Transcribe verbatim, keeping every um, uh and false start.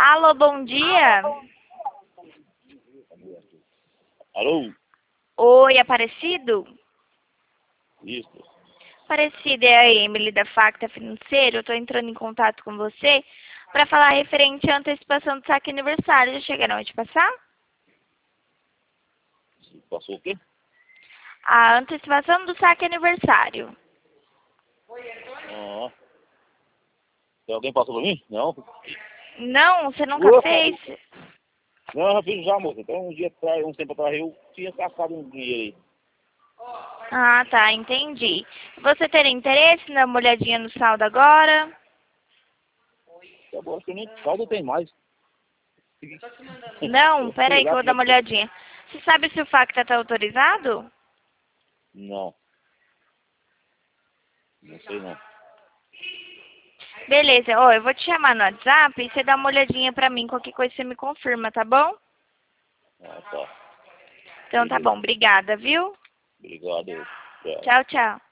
Alô, bom dia. Alô? Oi, Aparecido? Isso. Aparecido, é a Emily da Facta Financeiro. Eu estou entrando em contato com você para falar referente à antecipação do saque aniversário. Já chegaram a te passar? Passou o quê? A antecipação do saque aniversário. Ah. Tem alguém passou pra mim? Não. Não, você nunca Opa. fez? Não, eu já fiz já, moça. Então um dia atrás, um tempo atrás, eu tinha sacado um dinheiro aí. Ah, tá, entendi. Você teria interesse em dar uma olhadinha no saldo agora? Eu acho que nem saldo tem mais. Não, Sei peraí que lá eu vou como dar é uma que... olhadinha. Você sabe se o Facta está autorizado? Não. Não sei não. Beleza, ó, eu vou te chamar no WhatsApp e você dá uma olhadinha pra mim, qualquer coisa você me confirma, tá bom? Ah, tá. Então tá Beleza. bom, obrigada, viu? Obrigado. Tchau. Tchau, tchau.